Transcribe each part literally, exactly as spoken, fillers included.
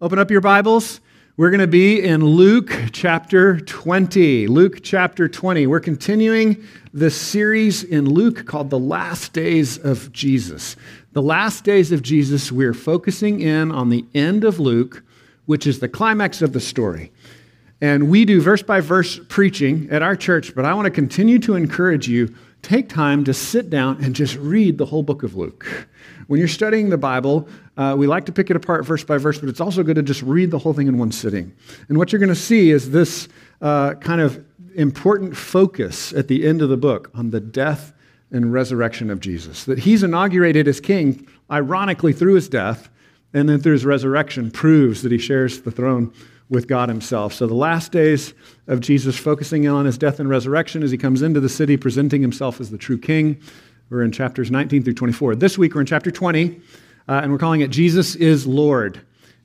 Open up your Bibles. We're going to be in Luke chapter twenty. Luke chapter twenty. We're continuing this series in Luke called The Last Days of Jesus. The Last Days of Jesus, we're focusing in on the end of Luke, which is the climax of the story. And we do verse by verse preaching at our church, but I want to continue to encourage you, take time to sit down and just read the whole book of Luke. When you're studying the Bible, uh, we like to pick it apart verse by verse, but it's also good to just read the whole thing in one sitting. And what you're going to see is this uh, kind of important focus at the end of the book on the death and resurrection of Jesus. That he's inaugurated as king, ironically, through his death, and then through his resurrection proves that he shares the throne with God himself. So the last days of Jesus, focusing on his death and resurrection as he comes into the city, presenting himself as the true king. We're in chapters nineteen through twenty-four. This week we're in chapter twenty, uh, and we're calling it Jesus is Lord.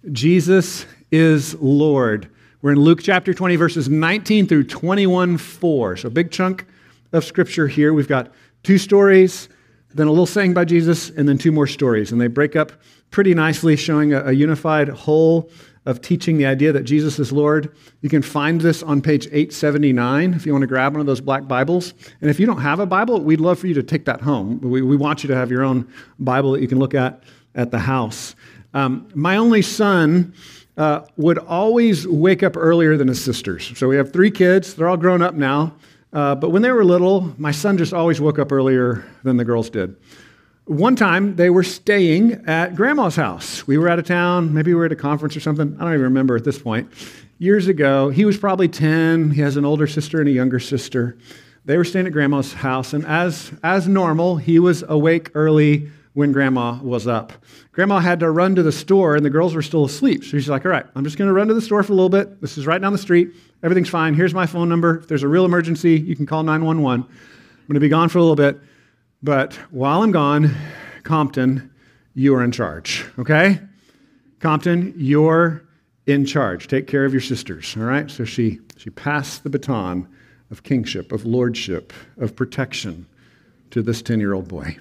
Jesus is Lord. We're in Luke chapter twenty, verses nineteen through twenty-one four. So a big chunk of scripture here. We've got two stories, then a little saying by Jesus, and then two more stories. And they break up pretty nicely, showing a, a unified whole of teaching the idea that Jesus is Lord. You can find this on page eight seventy-nine if you want to grab one of those black Bibles. And if you don't have a Bible, we'd love for you to take that home. We, we want you to have your own Bible that you can look at at the house. Um, my only son uh, would always wake up earlier than his sisters. So we have three kids. They're all grown up now. Uh, but when they were little, my son just always woke up earlier than the girls did. One time, they were staying at Grandma's house. We were out of town. Maybe we were at a conference or something. I don't even remember at this point. Years ago, he was probably ten. He has an older sister and a younger sister. They were staying at Grandma's house, and as, as normal, he was awake early when Grandma was up. Grandma had to run to the store, and the girls were still asleep. So she's like, all right, I'm just going to run to the store for a little bit. This is right down the street. Everything's fine. Here's my phone number. If there's a real emergency, you can call nine one one. I'm going to be gone for a little bit. But while I'm gone, Compton, you are in charge, okay? Compton, you're in charge. Take care of your sisters, all right? So she, she passed the baton of kingship, of lordship, of protection to this ten-year-old boy.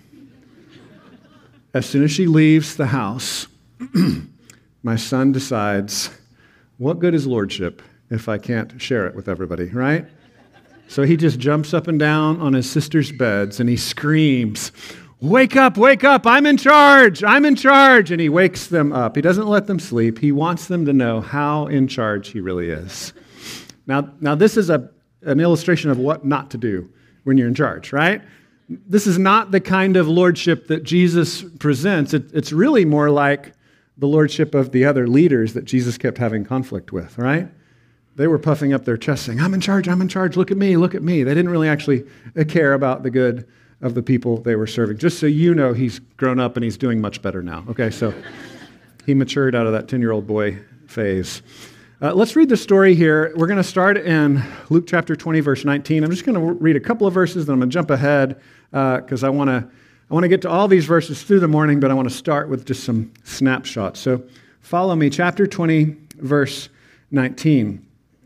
As soon as she leaves the house, my son decides, what good is lordship if I can't share it with everybody, right? So he just jumps up and down on his sister's beds and he screams, wake up, wake up, I'm in charge, I'm in charge. And he wakes them up. He doesn't let them sleep. He wants them to know how in charge he really is. Now, now this is a, an illustration of what not to do when you're in charge, right? This is not the kind of lordship that Jesus presents. It, it's really more like the lordship of the other leaders that Jesus kept having conflict with, right? They were puffing up their chest saying, I'm in charge, I'm in charge, look at me, look at me. They didn't really actually care about the good of the people they were serving. Just so you know, he's grown up and he's doing much better now. Okay, so he matured out of that ten-year-old boy phase. Uh, let's read the story here. We're going to start in Luke chapter twenty, verse nineteen. I'm just going to read a couple of verses, then I'm going to jump ahead because uh, I want to I want to get to all these verses through the morning, but I want to start with just some snapshots. So follow me, chapter twenty, verse nineteen.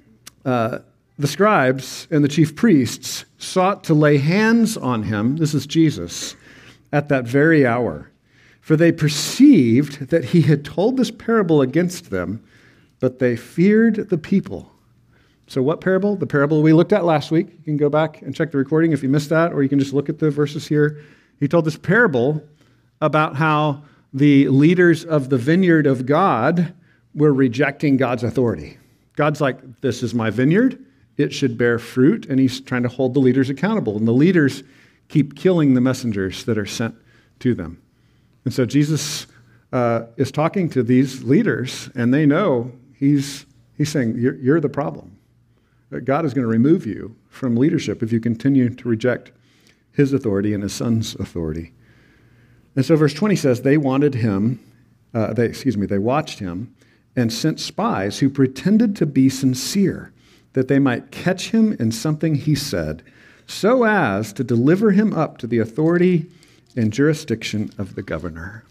Uh, the scribes and the chief priests sought to lay hands on him, this is Jesus, at that very hour. For they perceived that he had told this parable against them, but they feared the people. So what parable? The parable we looked at last week. You can go back and check the recording if you missed that, or you can just look at the verses here. He told this parable about how the leaders of the vineyard of God were rejecting God's authority. God's like, this is my vineyard. It should bear fruit. And he's trying to hold the leaders accountable. And the leaders keep killing the messengers that are sent to them. And so Jesus uh, is talking to these leaders, and they know he's, he's saying, you're, you're the problem. That God is going to remove you from leadership if you continue to reject his authority and his son's authority. And so verse twenty says, they wanted him, uh, they, excuse me, they watched him and sent spies who pretended to be sincere, that they might catch him in something he said, so as to deliver him up to the authority and jurisdiction of the governor.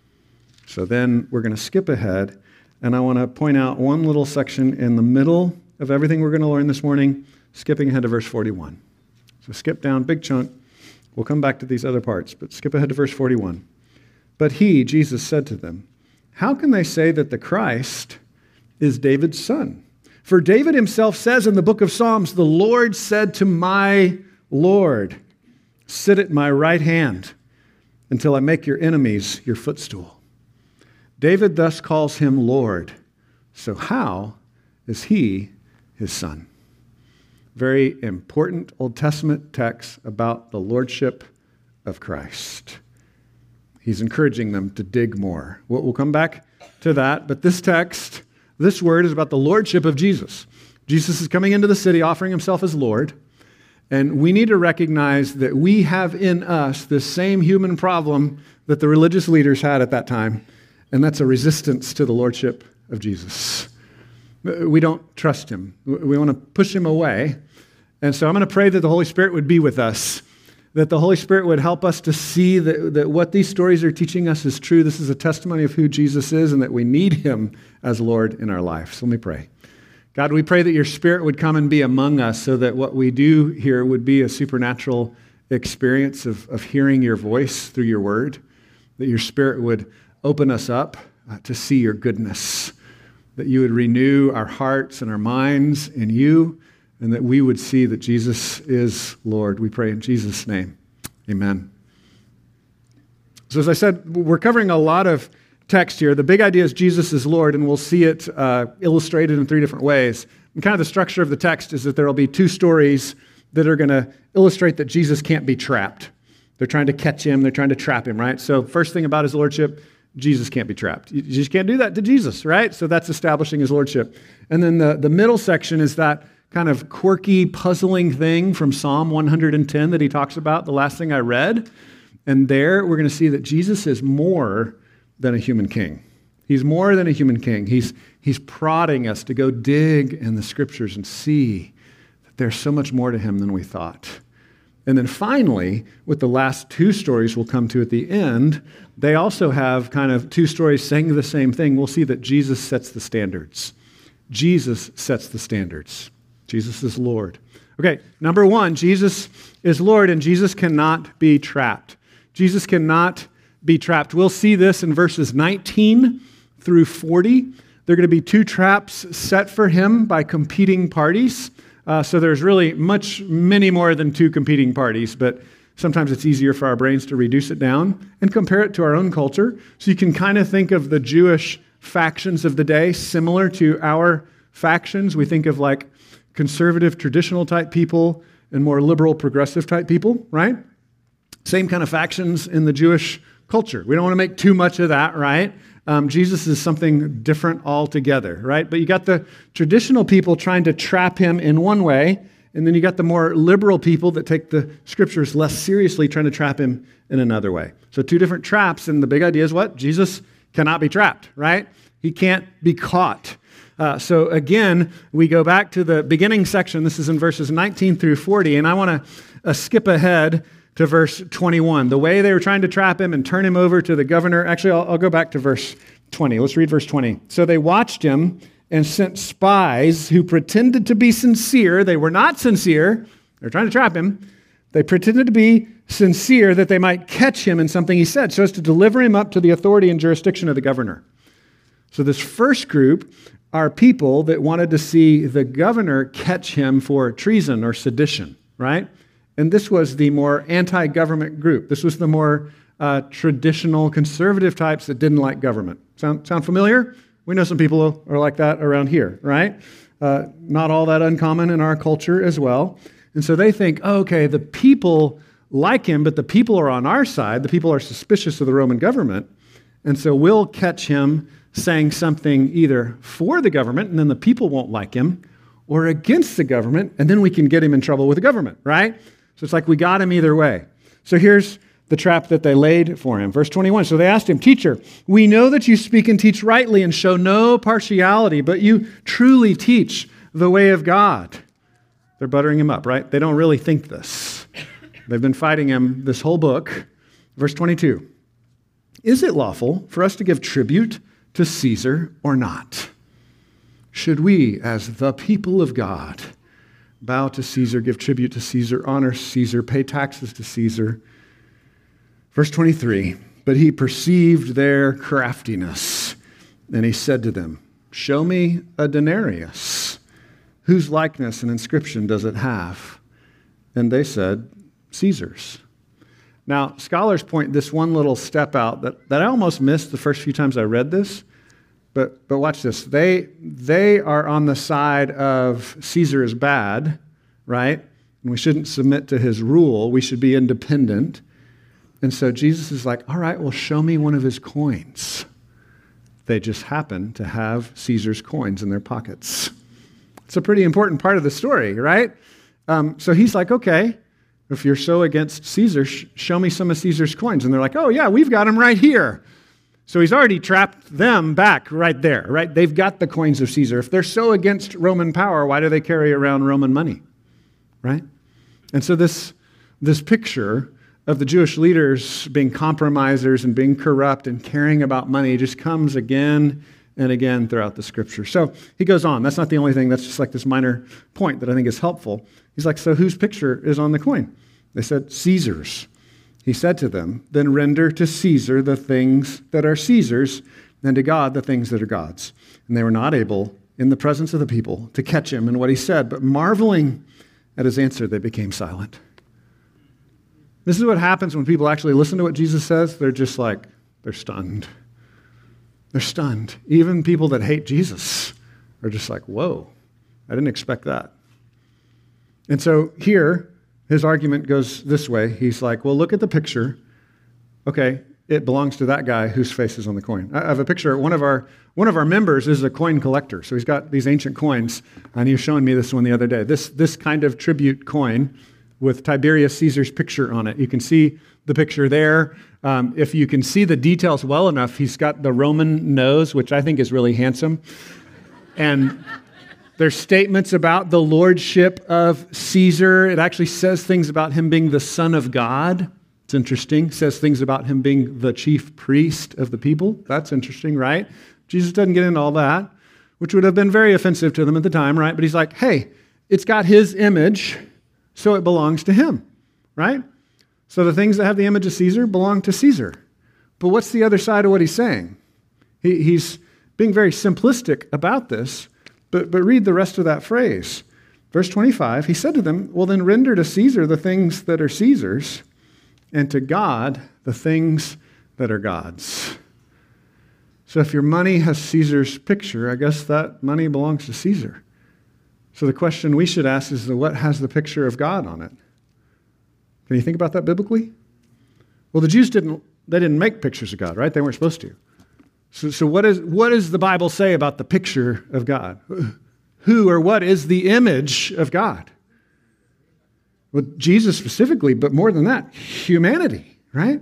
So then we're going to skip ahead, and I want to point out one little section in the middle of everything we're going to learn this morning, skipping ahead to verse forty-one. So skip down, big chunk. We'll come back to these other parts, but skip ahead to verse forty-one. But he, Jesus, said to them, how can they say that the Christ is David's son. For David himself says in the book of Psalms, the Lord said to my Lord, sit at my right hand until I make your enemies your footstool. David thus calls him Lord. So how is he his son? Very important Old Testament text about the lordship of Christ. He's encouraging them to dig more. We'll come back to that, but this text, this word is about the lordship of Jesus. Jesus is coming into the city offering himself as Lord, and we need to recognize that we have in us the same human problem that the religious leaders had at that time, and that's a resistance to the lordship of Jesus. We don't trust him. We want to push him away, and so I'm going to pray that the Holy Spirit would be with us, that the Holy Spirit would help us to see that, that what these stories are teaching us is true. This is a testimony of who Jesus is and that we need him as Lord in our life. So let me pray. God, we pray that your Spirit would come and be among us so that what we do here would be a supernatural experience of, of hearing your voice through your word, that your Spirit would open us up uh, to see your goodness, that you would renew our hearts and our minds in you, and that we would see that Jesus is Lord. We pray in Jesus' name. Amen. So as I said, we're covering a lot of text here. The big idea is Jesus is Lord, and we'll see it uh, illustrated in three different ways. And kind of the structure of the text is that there will be two stories that are going to illustrate that Jesus can't be trapped. They're trying to catch him. They're trying to trap him, right? So first thing about his lordship, Jesus can't be trapped. You just can't do that to Jesus, right? So that's establishing his lordship. And then the, the middle section is that kind of quirky, puzzling thing from Psalm one hundred ten that he talks about, the last thing I read. And there we're going to see that Jesus is more than a human king. He's more than a human king. He's, he's prodding us to go dig in the scriptures and see that there's so much more to him than we thought. And then finally, with the last two stories we'll come to at the end, they also have kind of two stories saying the same thing. We'll see that Jesus sets the standards. Jesus sets the standards. Jesus is Lord. Okay, number one, Jesus is Lord, and Jesus cannot be trapped. Jesus cannot be trapped. We'll see this in verses nineteen through forty. There are going to be two traps set for him by competing parties. Uh, so there's really much, many more than two competing parties, but sometimes it's easier for our brains to reduce it down and compare it to our own culture. So you can kind of think of the Jewish factions of the day similar to our factions. We think of like conservative, traditional type people and more liberal, progressive type people, right? Same kind of factions in the Jewish culture. We don't want to make too much of that, right? Um, Jesus is something different altogether, right? But you got the traditional people trying to trap him in one way, and then you got the more liberal people that take the scriptures less seriously, trying to trap him in another way. So two different traps, and the big idea is what? Jesus cannot be trapped, right? He can't be caught. Uh, so again, we go back to the beginning section. This is in verses nineteen through forty, and I want to uh, skip ahead to verse twenty-one. The way they were trying to trap him and turn him over to the governor. Actually, I'll, I'll go back to verse twenty. Let's read verse twenty. So they watched him and sent spies who pretended to be sincere. They were not sincere. They were trying to trap him. They pretended to be sincere that they might catch him in something he said, so as to deliver him up to the authority and jurisdiction of the governor. So this first group are people that wanted to see the governor catch him for treason or sedition, right? And this was the more anti-government group. This was the more uh, traditional conservative types that didn't like government. Sound, sound familiar? We know some people are like that around here, right? Uh, not all that uncommon in our culture as well. And so they think, oh, okay, the people like him, but the people are on our side. The people are suspicious of the Roman government. And so we'll catch him saying something either for the government, and then the people won't like him, or against the government, and then we can get him in trouble with the government, right? So it's like we got him either way. So here's the trap that they laid for him. Verse twenty-one, so they asked him, "Teacher, we know that you speak and teach rightly and show no partiality, but you truly teach the way of God." They're buttering him up, right? They don't really think this. They've been fighting him this whole book. Verse twenty-two, "Is it lawful for us to give tribute to Caesar or not? Should we, as the people of God, bow to Caesar, give tribute to Caesar, honor Caesar, pay taxes to Caesar?" Verse twenty-three, "But he perceived their craftiness, and he said to them, show me a denarius. Whose likeness and inscription does it have? And they said, Caesar's. Now, scholars point this one little step out that, that I almost missed the first few times I read this. But, but watch this. They, they are on the side of Caesar is bad, right? And we shouldn't submit to his rule. We should be independent. And so Jesus is like, all right, well, show me one of his coins. They just happen to have Caesar's coins in their pockets. It's a pretty important part of the story, right? Um, so he's like, okay, if you're so against Caesar, sh- show me some of Caesar's coins. And they're like, oh, yeah, we've got them right here. So he's already trapped them back right there, right? They've got the coins of Caesar. If they're so against Roman power, why do they carry around Roman money, right? And so this, this picture of the Jewish leaders being compromisers and being corrupt and caring about money just comes again and again throughout the scripture. So he goes on. That's not the only thing. That's just like this minor point that I think is helpful. He's like, so whose picture is on the coin? They said, Caesar's. He said to them, then render to Caesar the things that are Caesar's, and to God the things that are God's. And they were not able, in the presence of the people, to catch him in what he said, but marveling at his answer, they became silent. This is what happens when people actually listen to what Jesus says. They're just like, they're stunned. They're stunned. Even people that hate Jesus are just like, whoa, I didn't expect that. And so here, his argument goes this way. He's like, well, look at the picture. Okay, it belongs to that guy whose face is on the coin. I have a picture. One of our one of our members is a coin collector. So he's got these ancient coins, and he was showing me this one the other day. This, this kind of tribute coin with Tiberius Caesar's picture on it. You can see the picture there. Um, if you can see the details well enough, he's got the Roman nose, which I think is really handsome. And there's statements about the lordship of Caesar. It actually says things about him being the Son of God. It's interesting. It says things about him being the chief priest of the people. That's interesting, right? Jesus doesn't get into all that, which would have been very offensive to them at the time, right? But he's like, hey, it's got his image, so it belongs to him, right? So the things that have the image of Caesar belong to Caesar. But what's the other side of what he's saying? He, he's being very simplistic about this, but, but read the rest of that phrase. Verse twenty-five, he said to them, well, then render to Caesar the things that are Caesar's, and to God the things that are God's. So if your money has Caesar's picture, I guess that money belongs to Caesar. So the question we should ask is, what has the picture of God on it? Can you think about that biblically? Well, the Jews didn't, they didn't make pictures of God, right? They weren't supposed to. So, so what, is, what does the Bible say about the picture of God? Who or what is the image of God? Well, Jesus specifically, but more than that, humanity, right?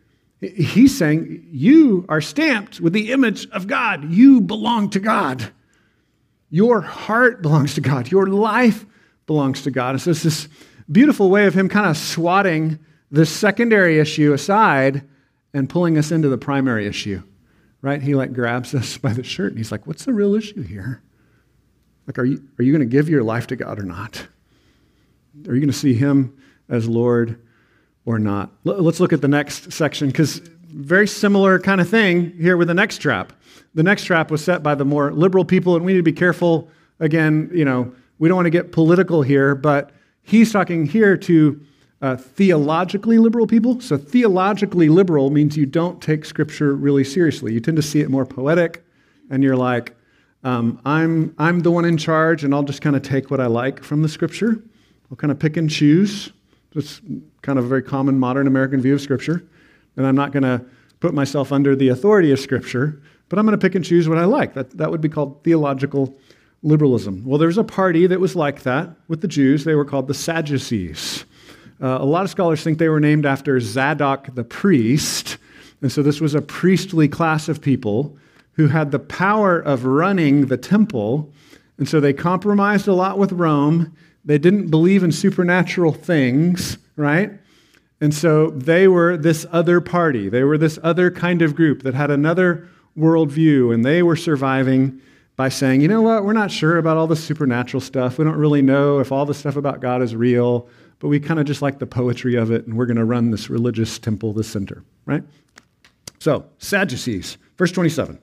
He's saying, you are stamped with the image of God. You belong to God. Your heart belongs to God. Your life belongs to God. And so it's this beautiful way of him kind of swatting this secondary issue aside and pulling us into the primary issue, right? He like grabs us by the shirt and he's like, what's the real issue here? Like, are you, are you going to give your life to God or not? Are you going to see him as Lord or not? Let's look at the next section, because very similar kind of thing here with the next trap. The next trap was set by the more liberal people, and we need to be careful. Again, you know, we don't want to get political here, but he's talking here to uh, theologically liberal people. So theologically liberal means you don't take Scripture really seriously. You tend to see it more poetic, and you're like, um, I'm, I'm the one in charge, and I'll just kind of take what I like from the Scripture. I'll kind of pick and choose. That's kind of a very common modern American view of Scripture. And I'm not going to put myself under the authority of Scripture, but I'm going to pick and choose what I like. That, that would be called theological liberalism. Well, there's a party that was like that with the Jews. They were called the Sadducees. Uh, a lot of scholars think they were named after Zadok the priest. And so this was a priestly class of people who had the power of running the temple. And so they compromised a lot with Rome. They didn't believe in supernatural things, right? And so they were this other party. They were this other kind of group that had another worldview, and they were surviving by saying, you know what, we're not sure about all the supernatural stuff. We don't really know if all the stuff about God is real, but we kind of just like the poetry of it, and we're going to run this religious temple, this center, right? So, Sadducees, verse twenty-seven.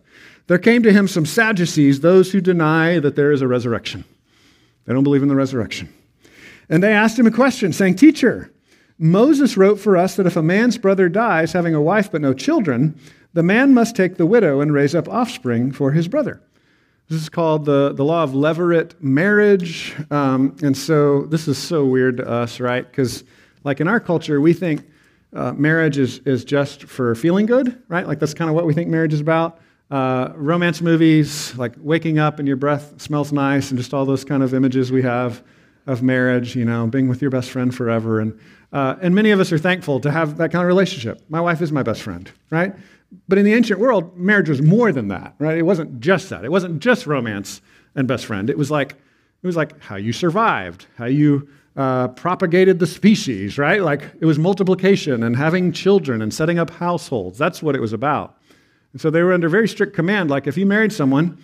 there came to him some Sadducees, those who deny that there is a resurrection. They don't believe in the resurrection. And they asked him a question, saying, Teacher, Moses wrote for us that if a man's brother dies, having a wife but no children, the man must take the widow and raise up offspring for his brother. This is called the, the law of levirate marriage. Um, and so this is so weird to us, right? Because like in our culture, we think uh, marriage is, is just for feeling good, right? Like that's kind of what we think marriage is about. Uh, romance movies, like waking up and your breath smells nice, and just all those kind of images we have of marriage, you know, being with your best friend forever. And uh, and many of us are thankful to have that kind of relationship. My wife is my best friend, right? But in the ancient world, marriage was more than that, right? It wasn't just that. It wasn't just romance and best friend. It was like it was like how you survived, how you uh, propagated the species, right? Like it was multiplication and having children and setting up households. That's what it was about. And so they were under very strict command. Like if you married someone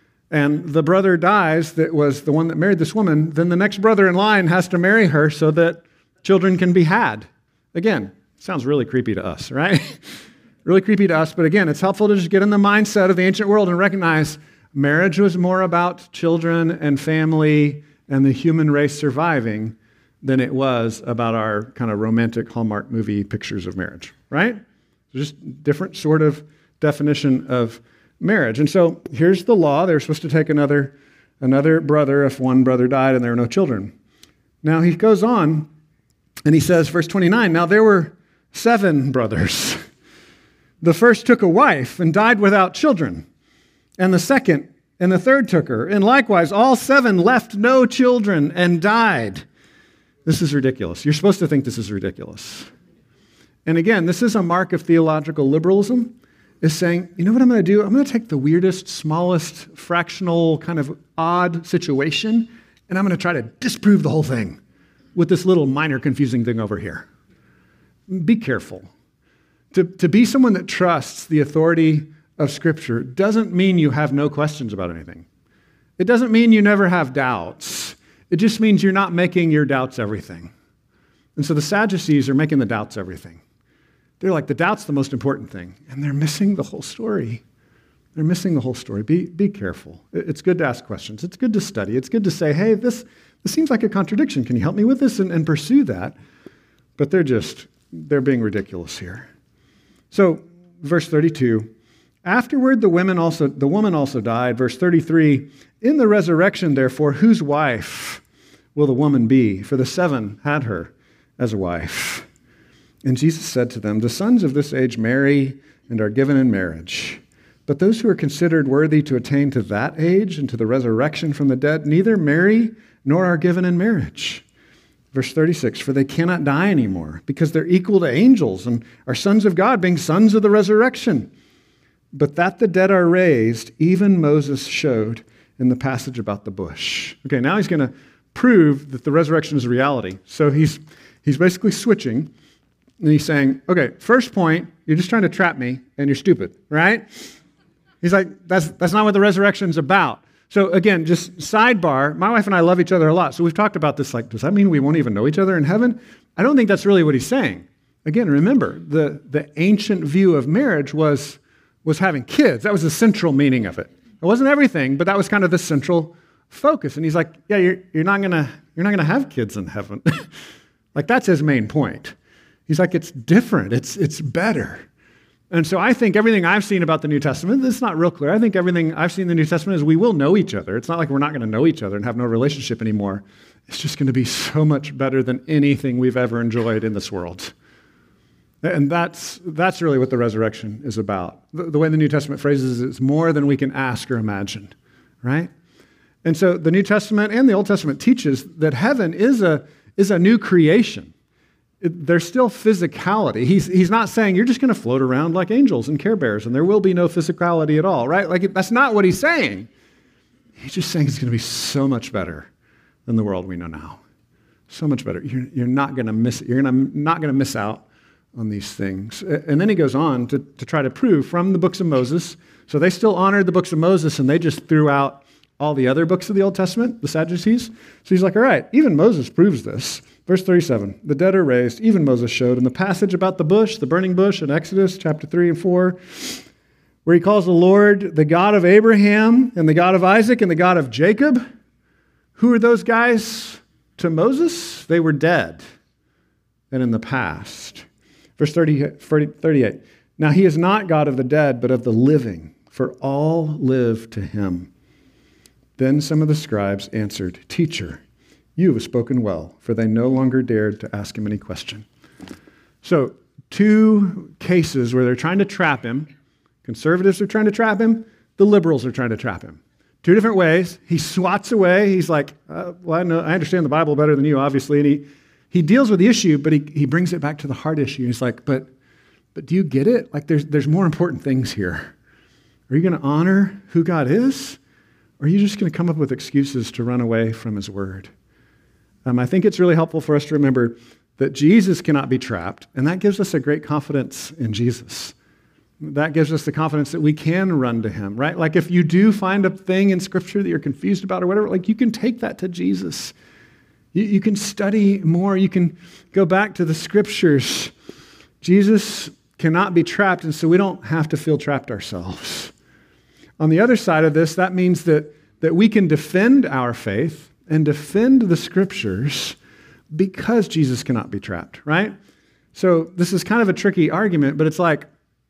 and the brother dies that was the one that married this woman, then the next brother in line has to marry her so that children can be had. Again, sounds really creepy to us, right? Really creepy to us. But again, it's helpful to just get in the mindset of the ancient world and recognize marriage was more about children and family and the human race surviving than it was about our kind of romantic Hallmark movie pictures of marriage, right? Just different sort of definition of marriage. And so here's the law. They were supposed to take another, another brother if one brother died and there were no children. Now he goes on and he says, verse twenty-nine, now there were seven brothers. The first took a wife and died without children. And the second and the third took her. And likewise, all seven left no children and died. This is ridiculous. You're supposed to think this is ridiculous. And again, this is a mark of theological liberalism. Is saying, you know what I'm going to do? I'm going to take the weirdest, smallest, fractional, kind of odd situation, and I'm going to try to disprove the whole thing with this little minor confusing thing over here. Be careful. To, to be someone that trusts the authority of Scripture doesn't mean you have no questions about anything. It doesn't mean you never have doubts. It just means you're not making your doubts everything. And so the Sadducees are making the doubts everything. They're like, the doubt's the most important thing. And they're missing the whole story. They're missing the whole story. Be, be careful. It's good to ask questions. It's good to study. It's good to say, hey, this, this seems like a contradiction. Can you help me with this? And, and pursue that. But they're just, they're being ridiculous here. So, verse thirty-two, afterward the women also, the woman also died. Verse thirty-three, in the resurrection, therefore, whose wife will the woman be? For the seven had her as a wife. And Jesus said to them, the sons of this age marry and are given in marriage. But those who are considered worthy to attain to that age and to the resurrection from the dead neither marry nor are given in marriage. Verse thirty-six, for they cannot die anymore because they're equal to angels and are sons of God, being sons of the resurrection. But that the dead are raised, even Moses showed in the passage about the bush. Okay, now he's going to prove that the resurrection is a reality. So he's he's basically switching. And he's saying, okay, first point, you're just trying to trap me and you're stupid, right? He's like, that's that's not what the resurrection's about. So again, just sidebar, my wife and I love each other a lot. So we've talked about this, like, does that mean we won't even know each other in heaven? I don't think that's really what he's saying. Again, remember, the, the ancient view of marriage was, was having kids. That was the central meaning of it. It wasn't everything, but that was kind of the central focus. And he's like, yeah, you're, you're not gonna, you're not gonna have kids in heaven. Like, that's his main point. He's like, it's different. It's it's better. And so I think everything I've seen about the New Testament, this is not real clear. I think everything I've seen in the New Testament is we will know each other. It's not like we're not going to know each other and have no relationship anymore. It's just going to be so much better than anything we've ever enjoyed in this world. And that's that's really what the resurrection is about. The, the way the New Testament phrases it, it's more than we can ask or imagine, right? And so the New Testament and the Old Testament teaches that heaven is a is a new creation. It, there's still physicality. He's, he's not saying you're just going to float around like angels and Care Bears and there will be no physicality at all, right? Like that's not what he's saying. He's just saying it's going to be so much better than the world we know now. So much better. You're, you're not going to miss it. You're gonna, not going to miss out on these things. And then he goes on to, to try to prove from the books of Moses. So they still honored the books of Moses and they just threw out all the other books of the Old Testament, the Sadducees. So he's like, all right, even Moses proves this. Verse thirty-seven, the dead are raised, even Moses showed in the passage about the bush, the burning bush in Exodus chapter three and four, where he calls the Lord the God of Abraham and the God of Isaac and the God of Jacob. Who are those guys to Moses? They were dead and in the past. Verse thirty, thirty-eight. Now he is not God of the dead, but of the living, for all live to him. Then some of the scribes answered, Teacher, you have spoken well, for they no longer dared to ask him any question. So, two cases where they're trying to trap him. Conservatives are trying to trap him. The liberals are trying to trap him. Two different ways. He swats away. He's like, uh, well, I, know, I understand the Bible better than you, obviously. And he, he deals with the issue, but he, he brings it back to the heart issue. He's like, but, but do you get it? Like, there's, there's more important things here. Are you going to honor who God is? Or are you just going to come up with excuses to run away from his word? Um, I think it's really helpful for us to remember that Jesus cannot be trapped, and that gives us a great confidence in Jesus. That gives us the confidence that we can run to him, right? Like if you do find a thing in Scripture that you're confused about or whatever, like you can take that to Jesus. You, you can study more. You can go back to the Scriptures. Jesus cannot be trapped, and so we don't have to feel trapped ourselves. On the other side of this, that means that, that we can defend our faith and defend the Scriptures because Jesus cannot be trapped, right? So this is kind of a tricky argument, but it's like,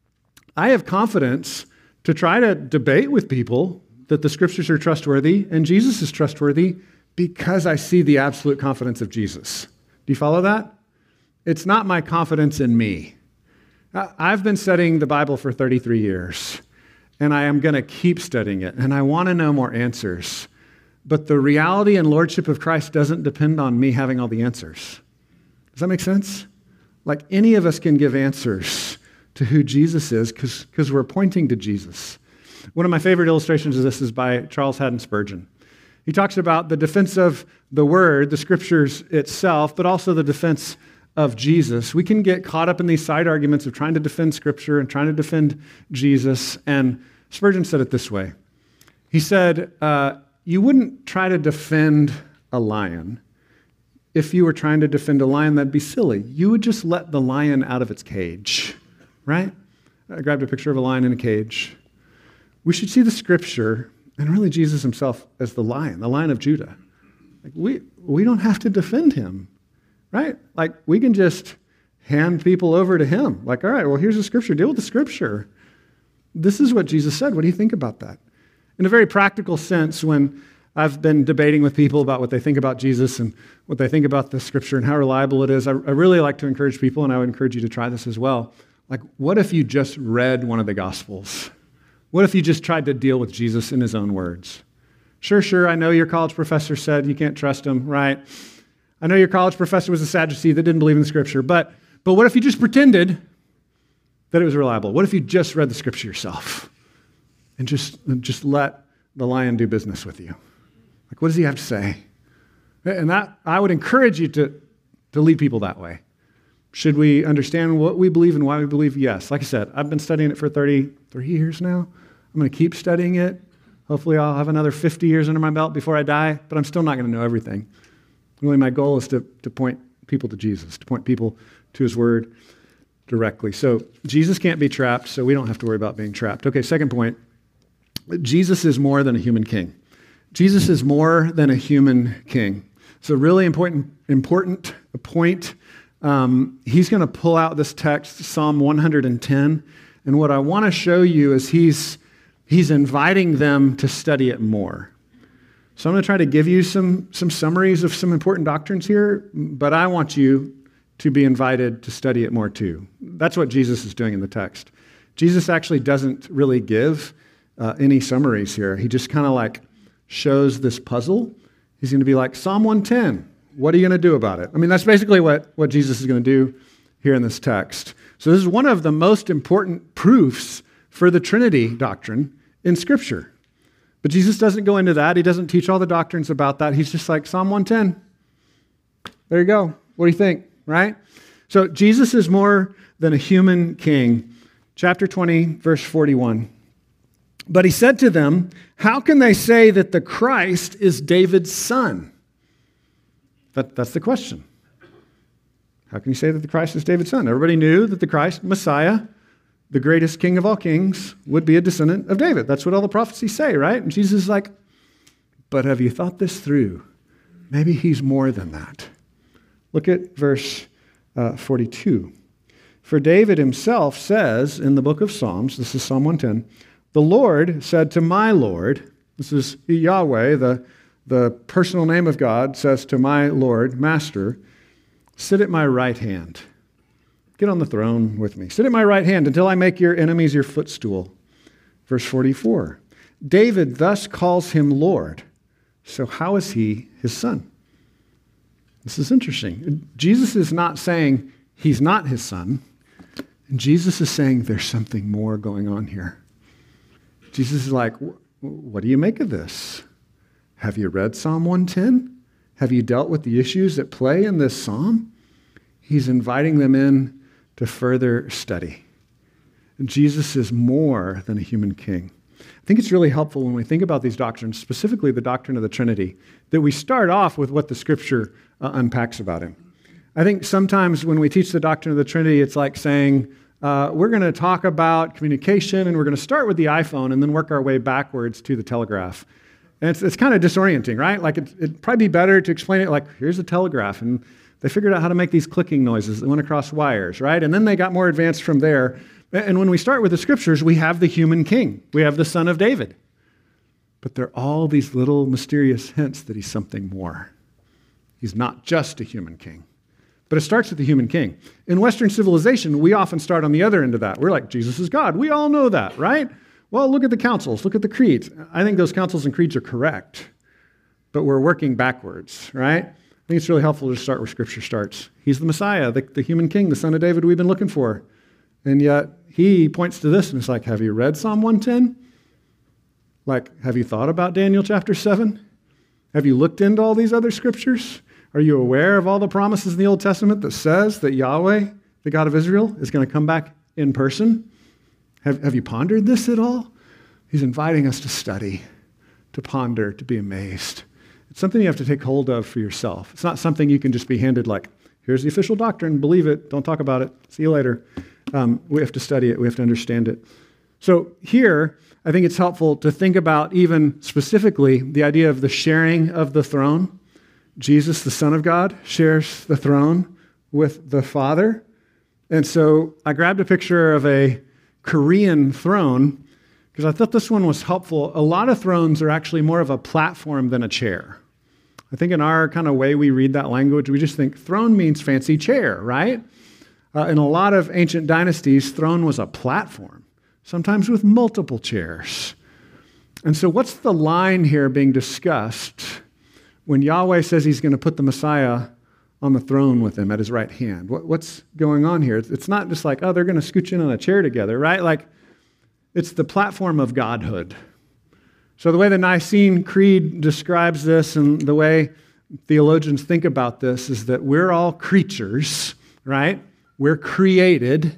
I have confidence to try to debate with people that the Scriptures are trustworthy and Jesus is trustworthy because I see the absolute confidence of Jesus. Do you follow that? It's not my confidence in me. I've been studying the Bible for thirty-three years, and I am going to keep studying it, and I want to know more answers. But the reality and lordship of Christ doesn't depend on me having all the answers. Does that make sense? Like any of us can give answers to who Jesus is because we're pointing to Jesus. One of my favorite illustrations of this is by Charles Haddon Spurgeon. He talks about the defense of the Word, the Scriptures itself, but also the defense of Jesus. We can get caught up in these side arguments of trying to defend Scripture and trying to defend Jesus. And Spurgeon said it this way. He said, uh, you wouldn't try to defend a lion. If you were trying to defend a lion, that'd be silly. You would just let the lion out of its cage, right? I grabbed a picture of a lion in a cage. We should see the Scripture and really Jesus himself as the lion, the Lion of Judah. Like we, we don't have to defend him, right? Like we can just hand people over to him. Like, all right, well, here's the Scripture. Deal with the Scripture. This is what Jesus said. What do you think about that? In a very practical sense, when I've been debating with people about what they think about Jesus and what they think about the Scripture and how reliable it is, I, I really like to encourage people, and I would encourage you to try this as well. Like, what if you just read one of the Gospels? What if you just tried to deal with Jesus in his own words? Sure, sure, I know your college professor said you can't trust him, right? I know your college professor was a Sadducee that didn't believe in the Scripture, but, but what if you just pretended that it was reliable? What if you just read the Scripture yourself and just, and just let the lion do business with you? Like, what does he have to say? And that, I would encourage you to, to lead people that way. Should we understand what we believe and why we believe? Yes. Like I said, I've been studying it for thirty-three years now. I'm going to keep studying it. Hopefully I'll have another fifty years under my belt before I die, but I'm still not going to know everything. Really, my goal is to, to point people to Jesus, to point people to his word directly. So Jesus can't be trapped, so we don't have to worry about being trapped. Okay, second point. Jesus is more than a human king. Jesus is more than a human king. It's a really important, important point. Um, he's going to pull out this text, Psalm one hundred ten, and what I want to show you is he's, he's inviting them to study it more. So I'm going to try to give you some, some summaries of some important doctrines here, but I want you to be invited to study it more too. That's what Jesus is doing in the text. Jesus actually doesn't really give uh, any summaries here. He just kind of like shows this puzzle. He's going to be like, Psalm one ten, what are you going to do about it? I mean, that's basically what, what Jesus is going to do here in this text. So this is one of the most important proofs for the Trinity doctrine in Scripture. But Jesus doesn't go into that. He doesn't teach all the doctrines about that. He's just like, Psalm one ten. There you go. What do you think, right? So Jesus is more than a human king. Chapter twenty, verse forty-one. But he said to them, how can they say that the Christ is David's son? That, that's the question. How can you say that the Christ is David's son? Everybody knew that the Christ, Messiah, the greatest king of all kings would be a descendant of David. That's what all the prophecies say, right? And Jesus is like, but have you thought this through? Maybe he's more than that. Look at verse uh, forty-two. For David himself says in the book of Psalms, this is Psalm one ten, the Lord said to my Lord, this is Yahweh, the, the personal name of God, says to my Lord, Master, sit at my right hand. Get on the throne with me. Sit at my right hand until I make your enemies your footstool. Verse forty-four. David thus calls him Lord. So how is he his son? This is interesting. Jesus is not saying he's not his son. And Jesus is saying there's something more going on here. Jesus is like, what do you make of this? Have you read Psalm one ten? Have you dealt with the issues at play in this psalm? He's inviting them in to further study. And Jesus is more than a human king. I think it's really helpful when we think about these doctrines, specifically the doctrine of the Trinity, that we start off with what the Scripture uh, unpacks about him. I think sometimes when we teach the doctrine of the Trinity, it's like saying, uh, we're going to talk about communication, and we're going to start with the iPhone and then work our way backwards to the telegraph. And it's, it's kind of disorienting, right? Like it, it'd probably be better to explain it like, here's a telegraph, and they figured out how to make these clicking noises that went across wires, right? And then they got more advanced from there. And when we start with the Scriptures, we have the human king. We have the son of David. But there are all these little mysterious hints that he's something more. He's not just a human king. But it starts with the human king. In Western civilization, we often start on the other end of that. We're like, Jesus is God. We all know that, right? Well, look at the councils. Look at the creeds. I think those councils and creeds are correct. But we're working backwards, right? I think it's really helpful to start where Scripture starts. He's the Messiah, the, the human king, the son of David we've been looking for. And yet, he points to this and it's like, have you read Psalm one ten? Like, have you thought about Daniel chapter seven? Have you looked into all these other scriptures? Are you aware of all the promises in the Old Testament that says that Yahweh, the God of Israel, is going to come back in person? Have, have you pondered this at all? He's inviting us to study, to ponder, to be amazed. It's something you have to take hold of for yourself. It's not something you can just be handed like, here's the official doctrine, believe it, don't talk about it, see you later. Um, we have to study it. We have to understand it. So here, I think it's helpful to think about even specifically the idea of the sharing of the throne. Jesus, the Son of God, shares the throne with the Father. And so I grabbed a picture of a Korean throne because I thought this one was helpful. A lot of thrones are actually more of a platform than a chair. I think in our kind of way we read that language, we just think throne means fancy chair, right? Uh, in a lot of ancient dynasties, throne was a platform, sometimes with multiple chairs. And so what's the line here being discussed when Yahweh says he's going to put the Messiah on the throne with him at his right hand? What, what's going on here? It's not just like, oh, they're going to scooch in on a chair together, right? Like, it's the platform of godhood. So the way the Nicene Creed describes this and the way theologians think about this is that we're all creatures, right? We're created,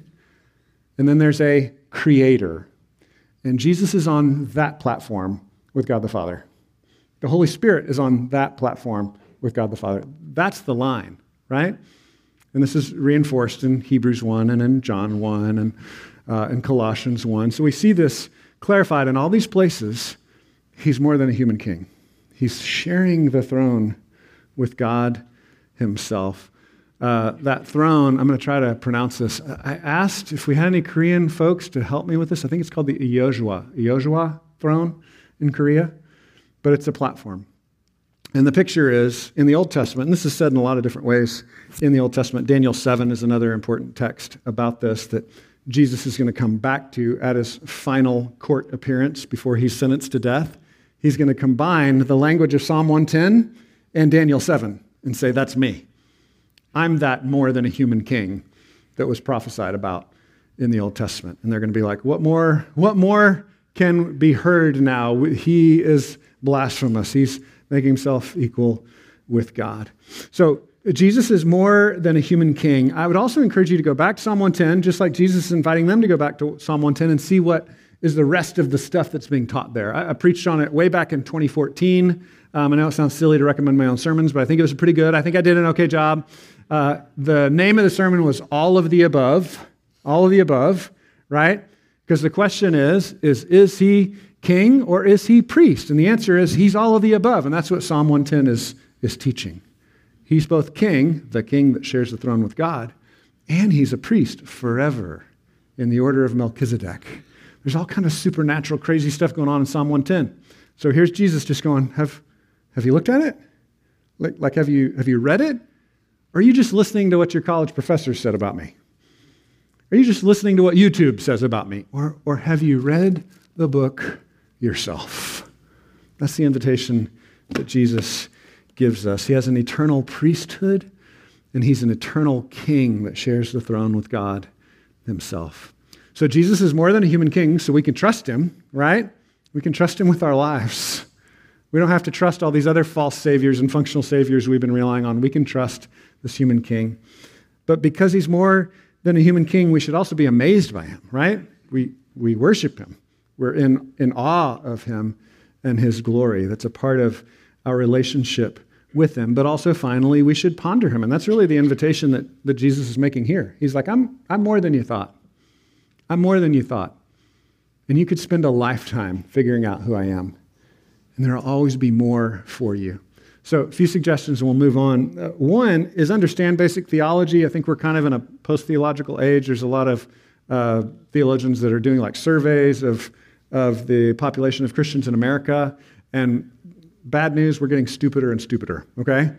and then there's a creator. And Jesus is on that platform with God the Father. The Holy Spirit is on that platform with God the Father. That's the line, right? And this is reinforced in Hebrews one and in John one and uh, in Colossians one. So we see this clarified in all these places. He's more than a human king. He's sharing the throne with God himself. Uh, that throne, I'm going to try to pronounce this. I asked if we had any Korean folks to help me with this. I think it's called the Yeojwa, Yeojwa throne in Korea, but it's a platform. And the picture is in the Old Testament, and this is said in a lot of different ways in the Old Testament. Daniel seven is another important text about this that Jesus is going to come back to at his final court appearance before he's sentenced to death. He's going to combine the language of Psalm one ten and Daniel seven and say, that's me. I'm that more than a human king that was prophesied about in the Old Testament. And they're going to be like, what more, what more can be heard now? He is blasphemous. He's making himself equal with God. So Jesus is more than a human king. I would also encourage you to go back to Psalm one ten, just like Jesus is inviting them to go back to Psalm one ten and see what is the rest of the stuff that's being taught there. I, I preached on it way back in twenty fourteen. Um, I know it sounds silly to recommend my own sermons, but I think it was pretty good. I think I did an okay job. Uh, the name of the sermon was All of the Above, All of the Above, right? Because the question is, is, is he king or is he priest? And the answer is he's all of the above, and that's what Psalm one ten is, is teaching. He's both king, the king that shares the throne with God, and he's a priest forever in the order of Melchizedek. There's all kind of supernatural, crazy stuff going on in Psalm one ten. So here's Jesus just going, have, have you looked at it? Like, like have you, have you read it? Or are you just listening to what your college professor said about me? Are you just listening to what YouTube says about me? Or, or have you read the book yourself? That's the invitation that Jesus gives us. He has an eternal priesthood, and he's an eternal king that shares the throne with God himself. So Jesus is more than a human king, so we can trust him, right? We can trust him with our lives. We don't have to trust all these other false saviors and functional saviors we've been relying on. We can trust this human king. But because he's more than a human king, we should also be amazed by him, right? We we worship him. We're in, in awe of him and his glory. That's a part of our relationship with him. But also, finally, we should ponder him. And that's really the invitation that, that Jesus is making here. He's like, I'm, I'm more than you thought. I'm more than you thought. And you could spend a lifetime figuring out who I am. And there will always be more for you. So a few suggestions and we'll move on. Uh, one is understand basic theology. I think we're kind of in a post-theological age. There's a lot of uh, theologians that are doing like surveys of, of the population of Christians in America. And bad news, we're getting stupider and stupider, okay?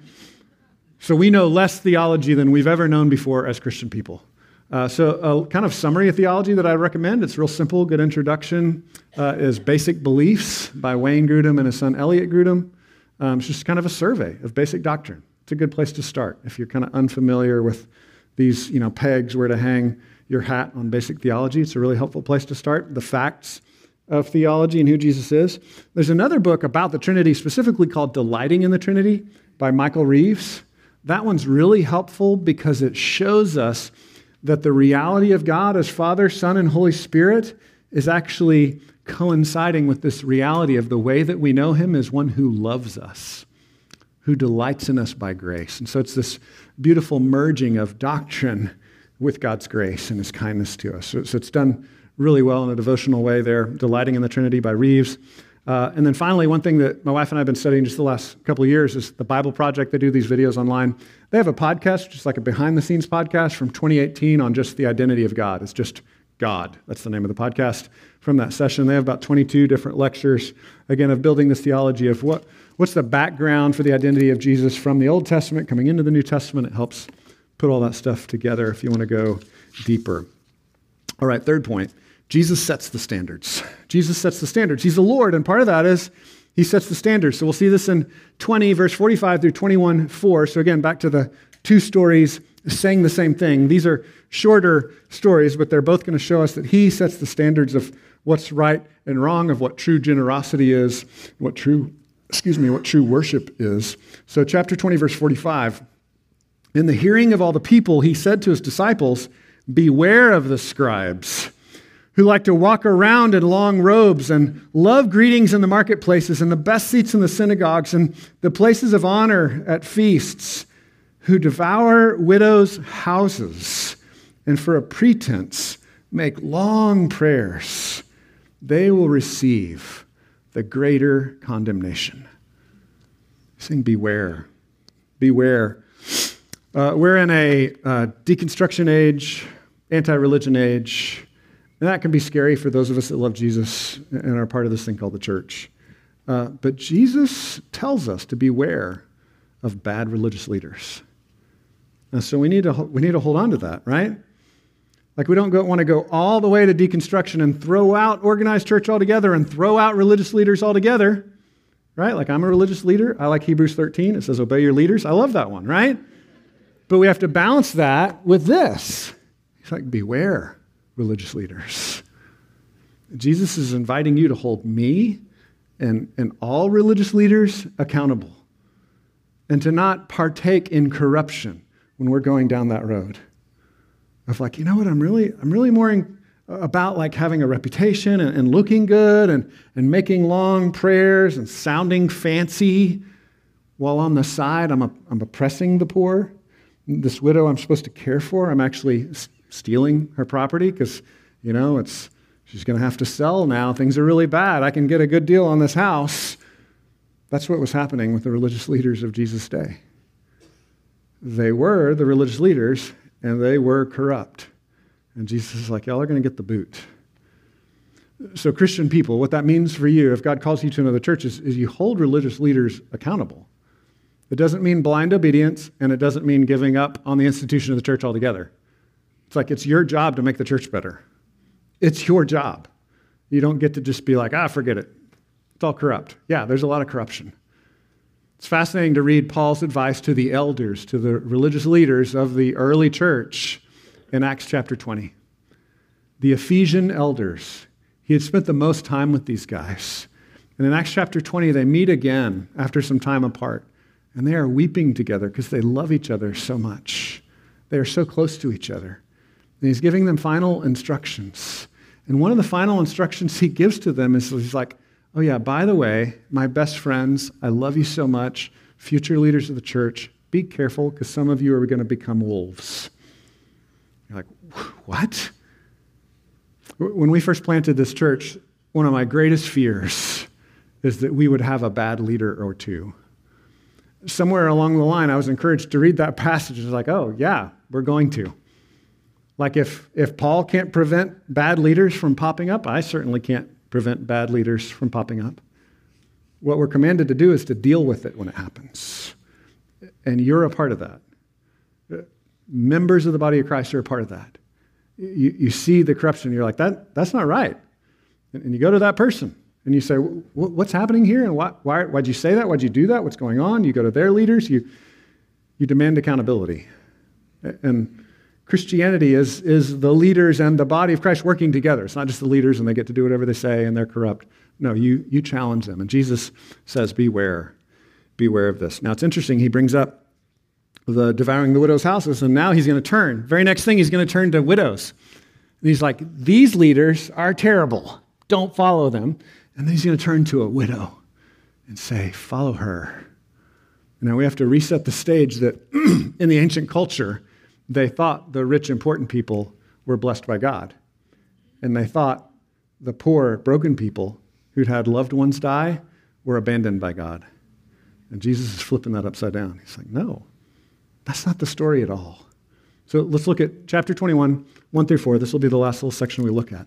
So we know less theology than we've ever known before as Christian people. Uh, so a kind of summary of theology that I recommend, it's real simple, good introduction, uh, is Basic Beliefs by Wayne Grudem and his son Elliot Grudem. Um, it's just kind of a survey of basic doctrine. It's a good place to start if you're kind of unfamiliar with these, you know, pegs where to hang your hat on basic theology. It's a really helpful place to start. The Facts of Theology and Who Jesus Is. There's another book about the Trinity specifically called Delighting in the Trinity by Michael Reeves. That one's really helpful because it shows us that the reality of God as Father, Son, and Holy Spirit is actually coinciding with this reality of the way that we know him as one who loves us, who delights in us by grace. And so it's this beautiful merging of doctrine with God's grace and his kindness to us. So, so it's done really well in a devotional way there, Delighting in the Trinity by Reeves. Uh, and then finally, one thing that my wife and I have been studying just the last couple of years is the Bible Project. They do these videos online. They have a podcast, just like a behind-the-scenes podcast from twenty eighteen on just the identity of God. It's just God. That's the name of the podcast from that session. They have about twenty-two different lectures, again, of building this theology of what, what's the background for the identity of Jesus from the Old Testament coming into the New Testament. It helps put all that stuff together if you want to go deeper. All right, third point. Jesus sets the standards. Jesus sets the standards. He's the Lord, and part of that is he sets the standards. So we'll see this in twenty, verse forty-five through twenty-one, four. So again, back to the two stories saying the same thing. These are shorter stories, but they're both going to show us that he sets the standards of what's right and wrong, of what true generosity is, what true, excuse me, what true worship is. So chapter twenty, verse forty-five. In the hearing of all the people, he said to his disciples, "Beware of the scribes, who like to walk around in long robes and love greetings in the marketplaces and the best seats in the synagogues and the places of honor at feasts, who devour widows' houses and for a pretense make long prayers. They will receive the greater condemnation." Saying beware, beware. Uh, we're in a uh, deconstruction age, anti-religion age. And that can be scary for those of us that love Jesus and are part of this thing called the church. Uh, but Jesus tells us to beware of bad religious leaders. And so we need to we need to hold on to that, right? Like we don't go, want to go all the way to deconstruction and throw out organized church altogether and throw out religious leaders altogether, right? Like I'm a religious leader. I like Hebrews thirteen. It says, obey your leaders. I love that one, right? But we have to balance that with this. He's like, beware religious leaders. Jesus is inviting you to hold me and, and all religious leaders accountable and to not partake in corruption when we're going down that road of like, you know what, I'm really I'm really more in, about like having a reputation and, and looking good and, and making long prayers and sounding fancy while on the side I'm, a, I'm oppressing the poor. This widow I'm supposed to care for, I'm actually stealing her property because You know, it's she's going to have to sell now. Things are really bad. I can get a good deal on this house. That's what was happening with the religious leaders of Jesus' day. They were the religious leaders, and they were corrupt. And Jesus is like, y'all are going to get the boot. So Christian people, what that means for you, if God calls you to another church, is, is you hold religious leaders accountable. It doesn't mean blind obedience, and it doesn't mean giving up on the institution of the church altogether. It's like it's your job to make the church better. It's your job. You don't get to just be like, ah, forget it. It's all corrupt. Yeah, there's a lot of corruption. It's fascinating to read Paul's advice to the elders, to the religious leaders of the early church in Acts chapter twenty. The Ephesian elders, he had spent the most time with these guys. And in Acts chapter twenty, they meet again after some time apart. And they are weeping together because they love each other so much. They are so close to each other. And he's giving them final instructions. And one of the final instructions he gives to them is he's like, oh yeah, by the way, my best friends, I love you so much, future leaders of the church, be careful because some of you are going to become wolves. You're like, what? When we first planted this church, one of my greatest fears is that we would have a bad leader or two. Somewhere along the line, I was encouraged to read that passage. It's like, oh yeah, we're going to. Like if, if Paul can't prevent bad leaders from popping up, I certainly can't prevent bad leaders from popping up. What we're commanded to do is to deal with it when it happens. And you're a part of that. Members of the body of Christ are a part of that. You, you see the corruption, you're like, that that's not right. And, and you go to that person and you say, what's happening here? And why, why, why'd you say that? Why'd you do that? What's going on? You go to their leaders, you, you demand accountability. And Christianity is, is the leaders and the body of Christ working together. It's not just the leaders and they get to do whatever they say and they're corrupt. No, you, you challenge them. And Jesus says, beware. Beware of this. Now, it's interesting. He brings up the devouring the widows' houses, and now he's going to turn. Very next thing, he's going to turn to widows. And he's like, these leaders are terrible. Don't follow them. And then he's going to turn to a widow and say, follow her. Now, we have to reset the stage that in the ancient culture, they thought the rich, important people were blessed by God. And they thought the poor, broken people who'd had loved ones die were abandoned by God. And Jesus is flipping that upside down. He's like, no, that's not the story at all. So let's look at chapter twenty-one, one through four. This will be the last little section we look at.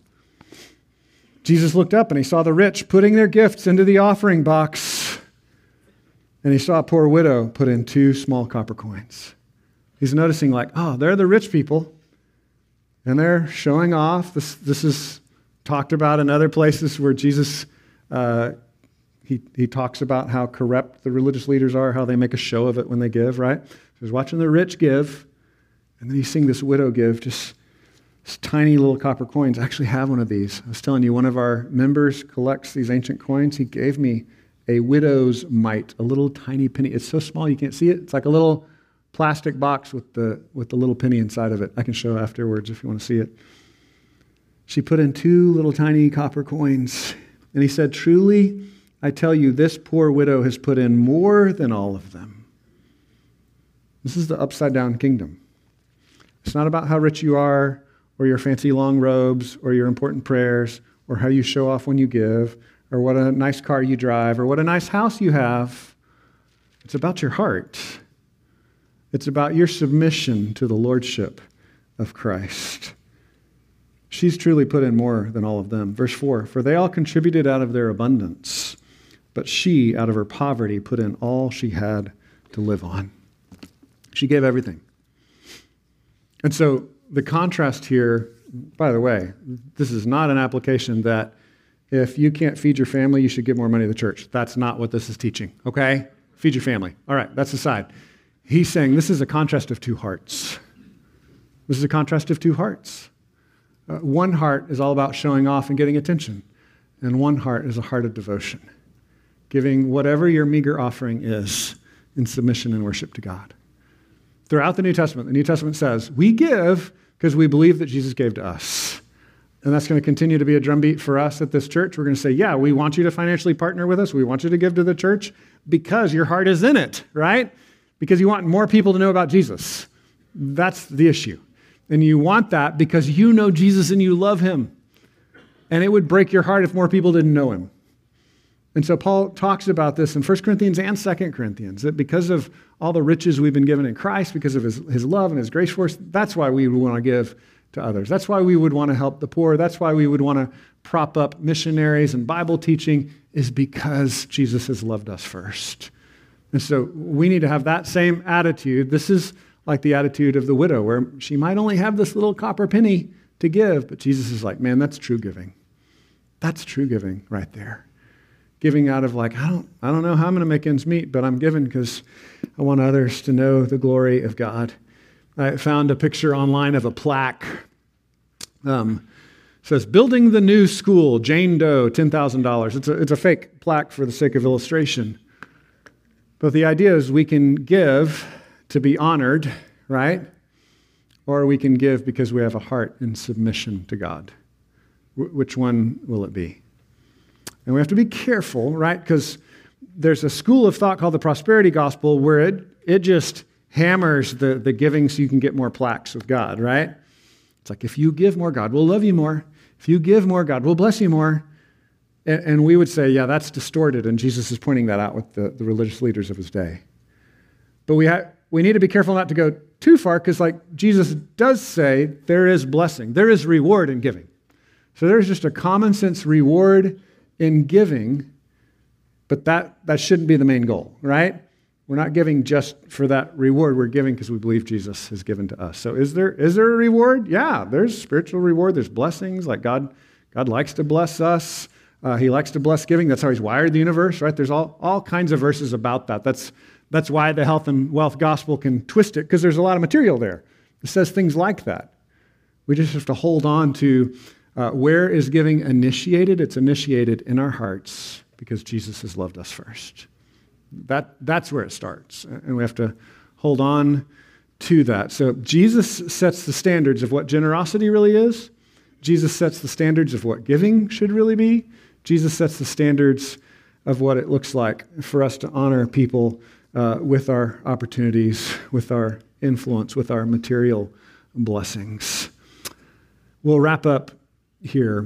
Jesus looked up and he saw the rich putting their gifts into the offering box. And he saw a poor widow put in two small copper coins. He's noticing like, oh, they're the rich people, and they're showing off. This, this is talked about in other places where Jesus, uh, he, he talks about how corrupt the religious leaders are, how they make a show of it when they give, right? So he's watching the rich give, and then he's seeing this widow give just this tiny little copper coins. I actually have one of these. I was telling you, one of our members collects these ancient coins. He gave me a widow's mite, a little tiny penny. It's so small you can't see it. It's like a little plastic box with the with the little penny inside of it. I can show afterwards if you want to see it. She put in two little tiny copper coins. And he said, truly, I tell you, this poor widow has put in more than all of them. This is the upside down kingdom. It's not about how rich you are, or your fancy long robes, or your important prayers, or how you show off when you give, or what a nice car you drive, or what a nice house you have. It's about your heart. It's about your submission to the lordship of Christ. She's truly put in more than all of them. Verse four, for they all contributed out of their abundance, but she, out of her poverty, put in all she had to live on. She gave everything. And so the contrast here, by the way, this is not an application that if you can't feed your family, you should give more money to the church. That's not what this is teaching, okay? Feed your family. All right, that's aside. He's saying this is a contrast of two hearts. This is a contrast of two hearts. Uh, one heart is all about showing off and getting attention, and one heart is a heart of devotion, giving whatever your meager offering is in submission and worship to God. Throughout the New Testament, the New Testament says, we give because we believe that Jesus gave to us. And that's going to continue to be a drumbeat for us at this church. We're going to say, yeah, we want you to financially partner with us. We want you to give to the church because your heart is in it, right? Because you want more people to know about Jesus. That's the issue. And you want that because you know Jesus and you love him. And it would break your heart if more people didn't know him. And so Paul talks about this in First Corinthians and Second Corinthians, that because of all the riches we've been given in Christ, because of his, his love and his grace for us, that's why we would want to give to others. That's why we would want to help the poor. That's why we would want to prop up missionaries and Bible teaching, is because Jesus has loved us first. And so we need to have that same attitude. This is like the attitude of the widow, where she might only have this little copper penny to give, but Jesus is like, man, that's true giving. That's true giving right there. Giving out of like, I don't, I don't know how I'm going to make ends meet, but I'm giving because I want others to know the glory of God. I found a picture online of a plaque. Um, it says, building the new school, Jane Doe, ten thousand dollars. It's a, it's a fake plaque for the sake of illustration. But the idea is we can give to be honored, right? Or we can give because we have a heart in submission to God. W- which one will it be? And we have to be careful, right? Because there's a school of thought called the prosperity gospel where it, it just hammers the, the giving so you can get more plaques with God, right? It's like, if you give more, God will love you more. If you give more, God will bless you more. And, and we would say, yeah, that's distorted. And Jesus is pointing that out with the, the religious leaders of his day. But we, ha- we need to be careful not to go too far, because like Jesus does say, there is blessing. There is reward in giving. So there's just a common sense reward in giving, but that, that shouldn't be the main goal, right? We're not giving just for that reward. We're giving because we believe Jesus has given to us. So is there is there a reward? Yeah, there's spiritual reward. There's blessings. Like God, God likes to bless us. Uh, he likes to bless giving. That's how he's wired the universe, right? There's all, all kinds of verses about that. That's, that's why the health and wealth gospel can twist it, because there's a lot of material there. It says things like that. We just have to hold on to Uh, where is giving initiated? It's initiated in our hearts because Jesus has loved us first. That, that's where it starts, and we have to hold on to that. So Jesus sets the standards of what generosity really is. Jesus sets the standards of what giving should really be. Jesus sets the standards of what it looks like for us to honor people uh, with our opportunities, with our influence, with our material blessings. We'll wrap up here.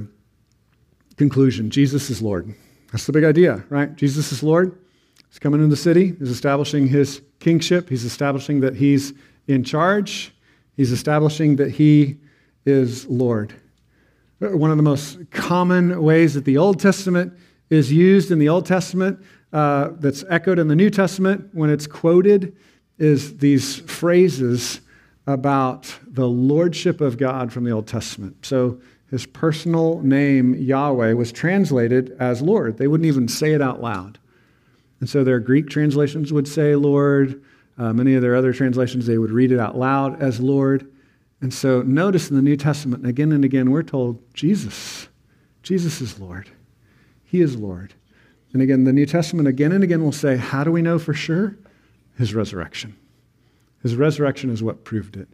Conclusion, Jesus is Lord. That's the big idea, right? Jesus is Lord. He's coming into the city. He's establishing his kingship. He's establishing that he's in charge. He's establishing that he is Lord. One of the most common ways that the Old Testament is used in the Old Testament, uh, that's echoed in the New Testament when it's quoted, is these phrases about the lordship of God from the Old Testament. So his personal name, Yahweh, was translated as Lord. They wouldn't even say it out loud. And so their Greek translations would say Lord. Uh, many of their other translations, they would read it out loud as Lord. And so notice in the New Testament, again and again, we're told Jesus. Jesus is Lord. He is Lord. And again, the New Testament again and again will say, how do we know for sure? His resurrection. His resurrection is what proved it.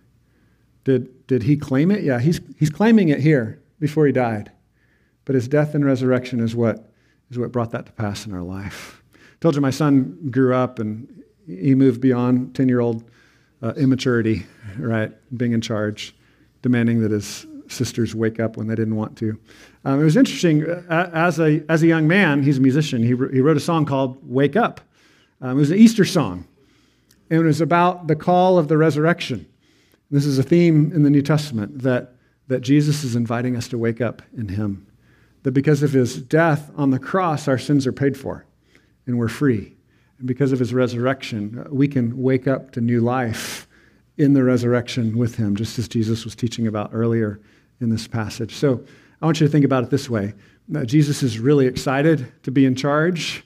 Did, did he claim it? Yeah, he's, he's claiming it here before he died. But his death and resurrection is what, is what brought that to pass in our life. I told you my son grew up and he moved beyond ten-year-old uh, immaturity, right? Being in charge, demanding that his sisters wake up when they didn't want to. Um, it was interesting. As a, as a young man, he's a musician. He, he wrote a song called Wake Up. Um, it was an Easter song. And it was about the call of the resurrection. This is a theme in the New Testament, that, that Jesus is inviting us to wake up in him. That because of his death on the cross, our sins are paid for and we're free. And because of his resurrection, we can wake up to new life in the resurrection with him, just as Jesus was teaching about earlier in this passage. So I want you to think about it this way. Jesus is really excited to be in charge,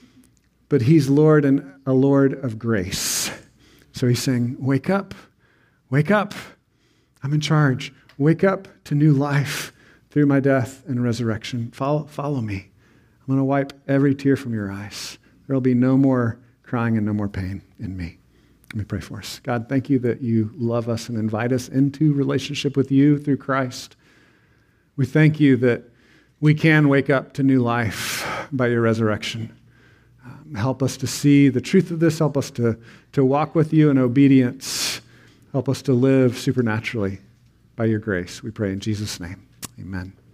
but he's Lord and a Lord of grace. So he's saying, wake up. Wake up. I'm in charge. Wake up to new life through my death and resurrection. Follow, follow me. I'm going to wipe every tear from your eyes. There will be no more crying and no more pain in me. Let me pray for us. God, thank you that you love us and invite us into relationship with you through Christ. We thank you that we can wake up to new life by your resurrection. Um, help us to see the truth of this. Help us to, to walk with you in obedience. Help us to live supernaturally by your grace. We pray in Jesus' name. Amen.